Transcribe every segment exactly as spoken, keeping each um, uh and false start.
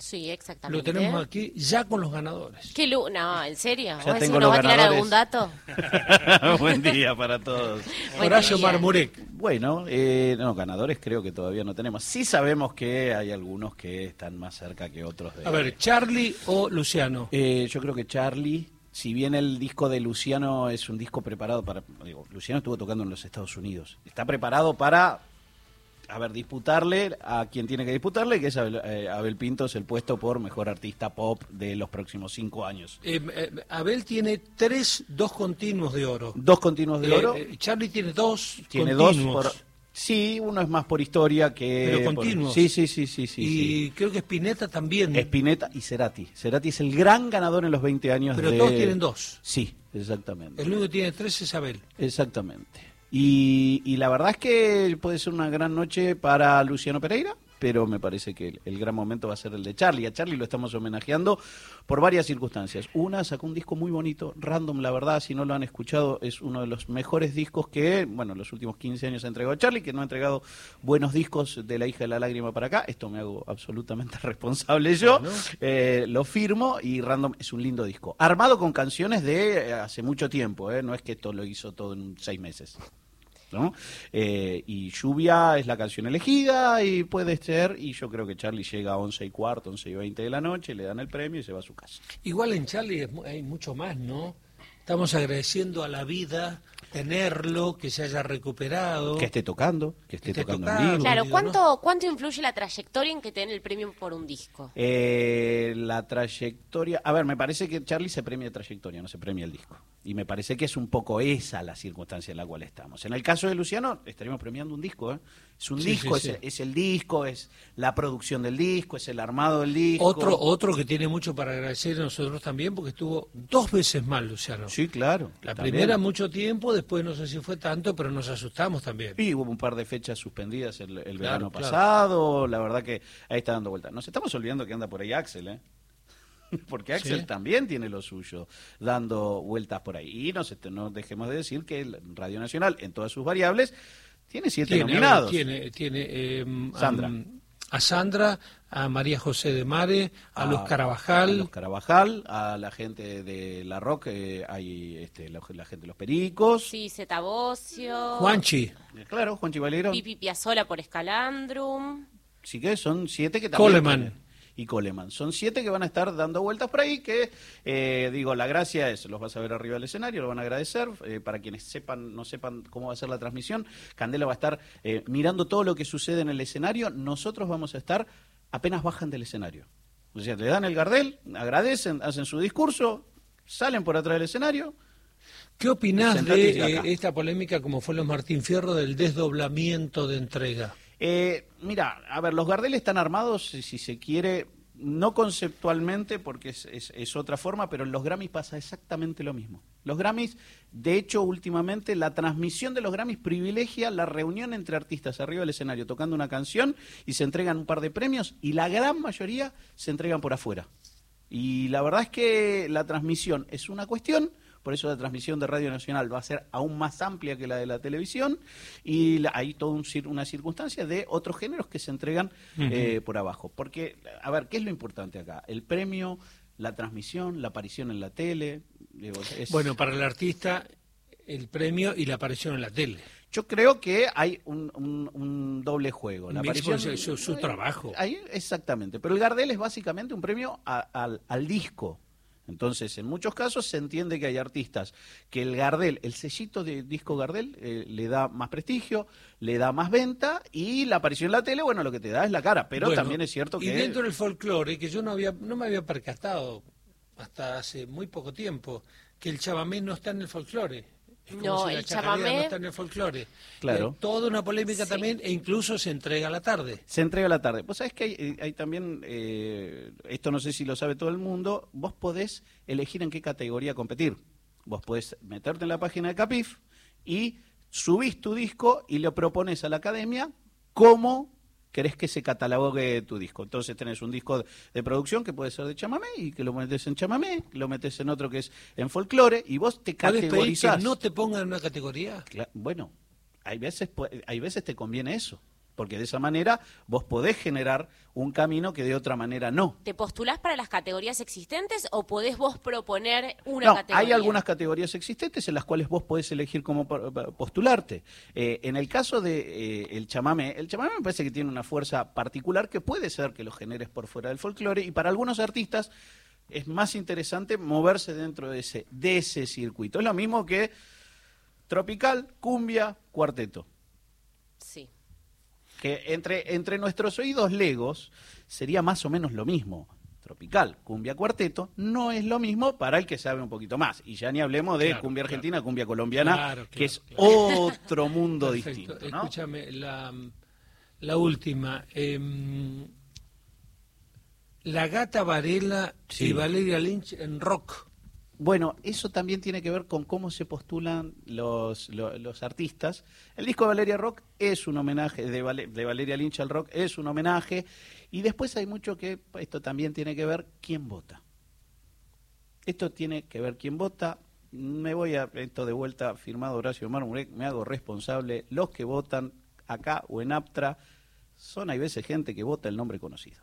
Sí, exactamente. Lo tenemos aquí ya con los ganadores. ¿Qué lu no, ¿en serio? Ya tengo ¿Nos los va a tirar ganadores. algún dato? Buen día para todos. Buen Horacio día. Marmurek. Bueno, eh, no, ganadores creo que todavía no tenemos. Sí sabemos que hay algunos que están más cerca que otros. De, A ver, Charlie o Luciano. Eh, yo creo que Charlie, si bien el disco de Luciano es un disco preparado para... Digo, Luciano estuvo tocando en los Estados Unidos. Está preparado para, a ver, disputarle a quien tiene que disputarle, que es Abel, eh, Abel Pintos, el puesto por mejor artista pop de los próximos cinco años. Eh, eh, Abel tiene tres, dos continuos de oro. Dos continuos de Eh, oro. eh, Charlie tiene dos Tiene continuos. dos por... Sí, uno es más por historia que... Pero por- continuos. Sí, sí, sí, sí, sí. y sí. creo que Spinetta también. Spinetta y Cerati. Cerati es el gran ganador en los veinte años Pero de... todos tienen dos. Sí, exactamente. El único que tiene tres es Abel. Exactamente. Y, y la verdad es que puede ser una gran noche para Luciano Pereira, pero me parece que el, el gran momento va a ser el de Charlie. A Charlie lo estamos homenajeando por varias circunstancias. Una, sacó un disco muy bonito, Random, la verdad, si no lo han escuchado, es uno de los mejores discos que, bueno, en los últimos quince años ha entregado Charlie, que no ha entregado buenos discos de La hija de la lágrima para acá. Esto me hago absolutamente responsable yo. Bueno. Eh, lo firmo y Random es un lindo disco. Armado con canciones de eh, hace mucho tiempo, ¿eh? No es que esto lo hizo todo en seis meses. ¿No? Eh, y Lluvia es la canción elegida y puede ser, y yo creo que Charlie llega a once y cuarto, once y veinte de la noche, le dan el premio y se va a su casa. Igual en Charlie es mu- hay mucho más, ¿no? Estamos agradeciendo a la vida tenerlo, que se haya recuperado. Que esté tocando, que esté, Que esté tocando tocando. en vivo. Claro, digo, ¿cuánto, ¿cuánto influye la trayectoria en que te den el premio por un disco? Eh, la trayectoria, a ver, me parece que Charlie se premia trayectoria, no se premia el disco. Y me parece que es un poco esa la circunstancia en la cual estamos. En el caso de Luciano, estaríamos premiando un disco, ¿eh? Es un Sí, disco, sí, es, sí. es el disco, es la producción del disco, es el armado del disco. Otro, otro que tiene mucho para agradecer a nosotros también, porque estuvo dos veces mal, Luciano. Sí, claro. La también. primera mucho tiempo, después no sé si fue tanto, pero nos asustamos también. Y hubo un par de fechas suspendidas el, el verano claro. pasado, la verdad que ahí está dando vuelta. Nos estamos olvidando que anda por ahí Axel, ¿eh? Porque Axel Sí. también tiene lo suyo, dando vueltas por ahí. Y no, se- no dejemos de decir que el Radio Nacional, en todas sus variables, tiene siete Tiene, a ver, nominados. tiene, tiene eh, Sandra. A, a Sandra, a María José de Mare, a, Los A Carabajal, los Carabajal, a la gente de La Rock, eh, hay este, la, la gente de Los Pericos. Sí, Zeta Bosio, Juanchi, Eh, Claro, Juan Chivalero. Pipi Piazzolla por Escalandrum. Sí que son siete que también... Coleman. tienen. Y Coleman. Son siete que van a estar dando vueltas por ahí que, eh, digo, la gracia es, los vas a ver arriba del escenario, lo van a agradecer. Eh, para quienes sepan, no sepan cómo va a ser la transmisión, Candela va a estar eh, mirando todo lo que sucede en el escenario. Nosotros vamos a estar apenas bajan del escenario. O sea, le dan el Gardel, agradecen, hacen su discurso, salen por atrás del escenario. ¿qué opinás Sentate de y acá. eh, esta polémica como fue los Martín Fierro del desdoblamiento de entrega? Eh, mira, a ver, los Gardel están armados, si, si se quiere, no conceptualmente, porque es, es, es otra forma, pero en los Grammys pasa exactamente lo mismo. Los Grammys, de hecho, últimamente, la transmisión de los Grammys privilegia la reunión entre artistas arriba del escenario tocando una canción y se entregan un par de premios y la gran mayoría se entregan por afuera. Y la verdad es que la transmisión es una cuestión. Por eso la transmisión de Radio Nacional va a ser aún más amplia que la de la televisión y la, hay toda un, una circunstancia de otros géneros que se entregan uh-huh. eh, por abajo. Porque, a ver, ¿qué es lo importante acá? El premio, la transmisión, la aparición en la tele. Digo, es... Bueno, para el artista, el premio y la aparición en la tele. Yo creo que hay un, un, un doble juego. La aparición, es su, su trabajo. Ahí, exactamente. Pero el Gardel es básicamente un premio a, al, al disco. Entonces, en muchos casos se entiende que hay artistas que el Gardel, el sellito de disco Gardel, eh, le da más prestigio, le da más venta y la aparición en la tele, bueno, lo que te da es la cara, pero bueno, también es cierto que... Y dentro del folclore, que yo no había no me había percatado hasta hace muy poco tiempo, que el chamamé no está en el folclore. Es como no, si la el chacarera chamamé... no está en el folclore. Claro. Eh, toda una polémica sí. también, e incluso se entrega a la tarde. Se entrega a la tarde. Vos sabés que hay, hay también, eh, esto no sé si lo sabe todo el mundo, vos podés elegir en qué categoría competir. Vos podés meterte en la página de Capif y subís tu disco y le propones a la academia cómo querés que se catalogue tu disco. Entonces tenés un disco de producción que puede ser de chamamé y que lo metes en chamamé, lo metes en otro que es en folclore y vos te categorizás. ¿Que no te pongan en una categoría? Bueno, hay veces, hay veces te conviene eso. porque de esa manera vos podés generar un camino que de otra manera no. ¿Te postulás para las categorías existentes o podés vos proponer una no, categoría? Hay algunas categorías existentes en las cuales vos podés elegir cómo postularte. Eh, en el caso de eh, el chamamé, el chamamé me parece que tiene una fuerza particular que puede ser que lo generes por fuera del folclore, y para algunos artistas es más interesante moverse dentro de ese, de ese circuito. Es lo mismo que tropical, cumbia, cuarteto. Sí. Que entre, entre nuestros oídos legos sería más o menos lo mismo. Tropical, cumbia, cuarteto, no es lo mismo para el que sabe un poquito más. Y ya ni hablemos de Claro, cumbia argentina, claro. cumbia colombiana, Claro, que claro, es claro. otro mundo Perfecto. distinto, ¿no? Escúchame, la, la última. Eh, la Gata Varela Sí. y Valeria Lynch en rock. Bueno, eso también tiene que ver con cómo se postulan los, los, los artistas. El disco de Valeria Rock es un homenaje, de, Vale, de Valeria Lynch al rock es un homenaje, y después hay mucho que, esto también tiene que ver quién vota. Esto tiene que ver quién vota. Me voy a, esto de vuelta, firmado Horacio Marmurek, me hago responsable. Los que votan acá o en Aptra son, hay veces, gente que vota el nombre conocido.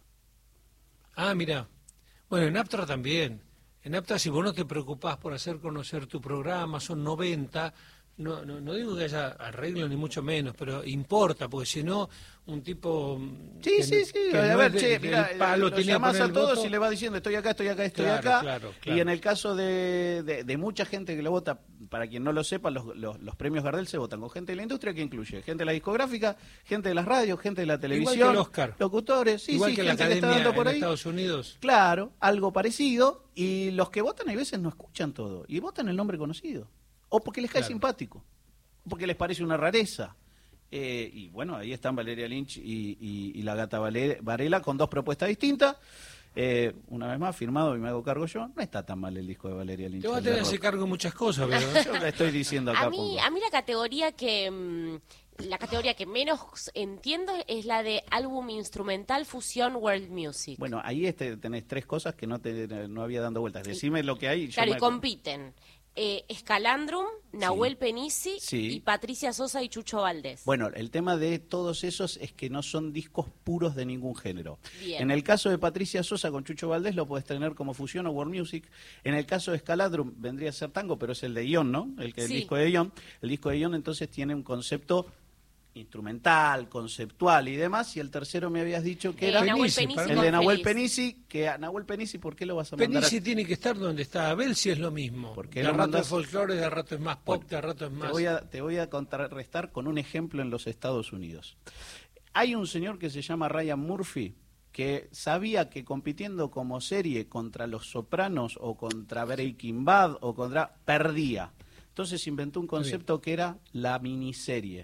Ah, mira. Bueno, en Aptra también. En Aptra, si vos no te preocupás por hacer conocer tu programa, son noventa, no, no, no digo que haya arreglo ni mucho menos, pero importa, porque si no, un tipo... Sí, que, sí, sí, que a no ver, es de- che, del mira, palo lo tenía que llamás poner a el todos voto. y le vas diciendo estoy acá, estoy acá, estoy Claro, acá. claro, Y claro. en el caso de, de, de mucha gente que lo vota, para quien no lo sepa, los, los, los premios Gardel se votan con gente de la industria, que incluye gente de la discográfica, gente de las radios, gente de la televisión, Igual que el Oscar. locutores, sí, Igual sí, que la gente que está Academia dando por en ahí. Estados Unidos. Claro, algo parecido, y los que votan hay veces no escuchan todo, y votan el nombre conocido, o porque les cae Claro. simpático, o porque les parece una rareza. Eh, y bueno, ahí están Valeria Lynch y, y, y la Gata Vale- Varela con dos propuestas distintas. Eh, una vez más, firmado y me hago cargo yo. No está tan mal el disco de Valeria Lynch. Te vas a el tener de que hacer rock. cargo de muchas cosas, pero... Yo le estoy diciendo acá. A mí, pongo. a mí la categoría que mm, la categoría que menos entiendo es la de álbum instrumental fusión world music. Bueno, ahí este, tenés tres cosas que no te no había dando vueltas. Decime lo que hay. yo Claro, y me- compiten eh, Escalandrum, Nahuel Penisi Sí. y Patricia Sosa y Chucho Valdés. Bueno, el tema de todos esos es que no son discos puros de ningún género. Bien. En el caso de Patricia Sosa con Chucho Valdés lo puedes tener como fusión o world music. En el caso de Escaladrum vendría a ser tango, pero es el de Ion, ¿no? El, que, el Sí. disco de Ion. El disco de Ion entonces tiene un concepto instrumental, conceptual y demás. Y el tercero me habías dicho que Eh, era Nahuel Penisi, Penisi para el con de Nahuel Feliz. Penisi, que a Nahuel Penisi, ¿por qué lo vas a mandar? Penisi a- tiene que estar donde está Abel, si es lo mismo. ¿Por qué de lo rato mandás? es folclore, de rato es más pop, Bueno, de rato es más... Te voy, a, te voy a contrarrestar con un ejemplo en los Estados Unidos. Hay un señor que se llama Ryan Murphy que sabía que compitiendo como serie contra Los Sopranos o contra Breaking Bad o contra... perdía. Entonces inventó un concepto que era la miniserie.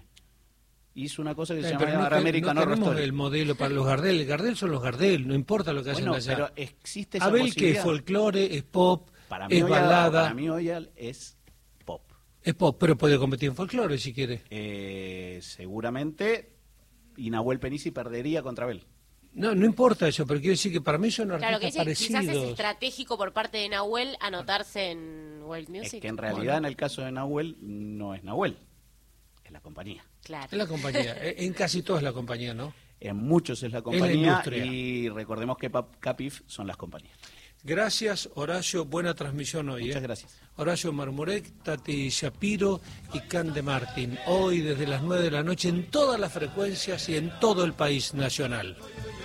Hizo una cosa que se Eh, llama pero no, te- American no Horror tenemos Story. el modelo para los Gardel. El Gardel son los Gardel, no importa lo que hacen Bueno, allá. pero existe esa Abel, que es posibilidad. folclore, es pop, Para mí, es hoy, balada, para mí hoy es pop. es pop, pero puede competir en folclore si quiere. Eh, seguramente y Nahuel Penisi perdería contra Abel. No, no importa eso, pero quiero decir que para mí son Claro, que artistas dice, quizás es parecidos. estratégico por parte de Nahuel anotarse en World Music. Es que en realidad en el caso de Nahuel no es Nahuel, es la compañía. Claro. Es la compañía, eh, en casi todas la compañía, ¿no? En muchos es la la compañía industria. y recordemos que Pap- Capif son las compañías. Gracias, Horacio, buena transmisión hoy. Muchas eh. gracias. Horacio Marmurek, Tati Shapiro y Cande Martín. Hoy desde las nueve de la noche en todas las frecuencias y en todo el país nacional.